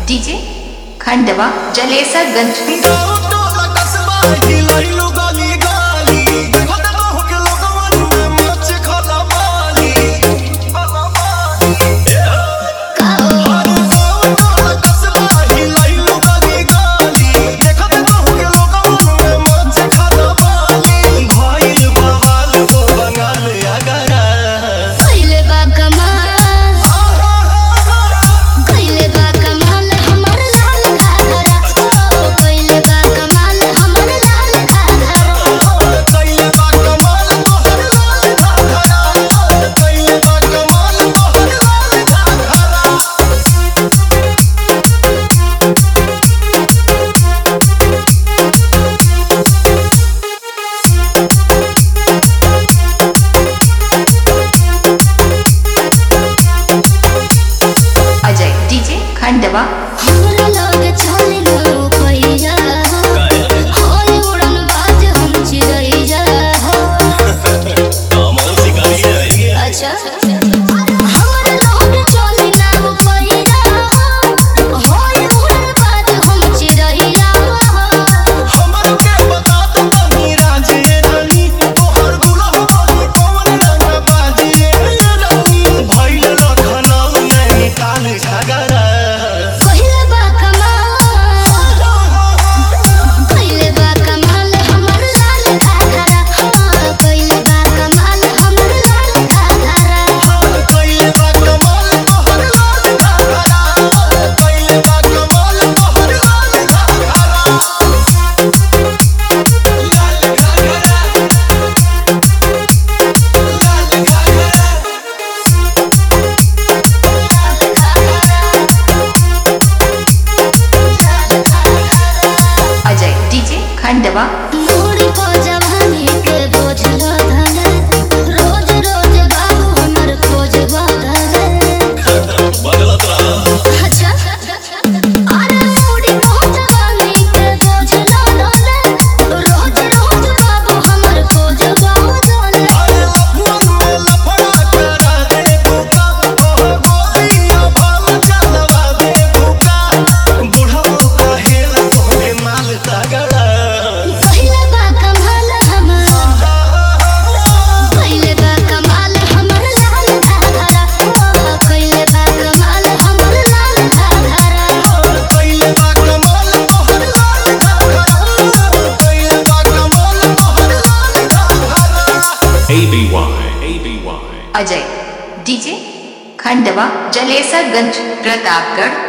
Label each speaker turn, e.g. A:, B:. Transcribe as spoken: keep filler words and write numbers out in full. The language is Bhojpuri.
A: डीजे खंडवा जलेसरगंज। खंडवा
B: हमरा लोग चले लो पैया होय उड़न बाज हम चिड़ैया
C: कमाल शिकारी है।
B: अच्छा हमरा लोग चले लो पैया होय उड़न बाज हम चिड़ैया
C: हमर के बता दो तनी राजे रानी तोहर दुल्हा बनी कौन रंग बाजी रानी भइल लखनऊ नैनीताल झगड़ा
A: खंडवा
B: मोरी को जवानी के बोझ लदल रोज रोज बाबू हमर खोज बदल
C: बदलत रहा।
B: अच्छा अरे मोरी को जवानी के बोझ लदल रोज रोज बाबू हमर खोज बदल
C: अरे लफुन में लफड़ा करा दे भूखा ओ गोरिया भाव चलवा दे भूखा बुढ़ऊ कहेला तोहके माल तगड़ा।
B: पहिले बा कमाल हमर पहिले बा कमाल हमर लाल घाघरा पहिले बा कमाल हमर लाल घाघरा
C: पहिले बा कमाल तोहर लाल घाघरा पहिले बा कमाल तोहर लाल घाघरा।
D: A B Y A B Y
A: Ajay DJ Khandwa Jalesarganj Pratapgarh.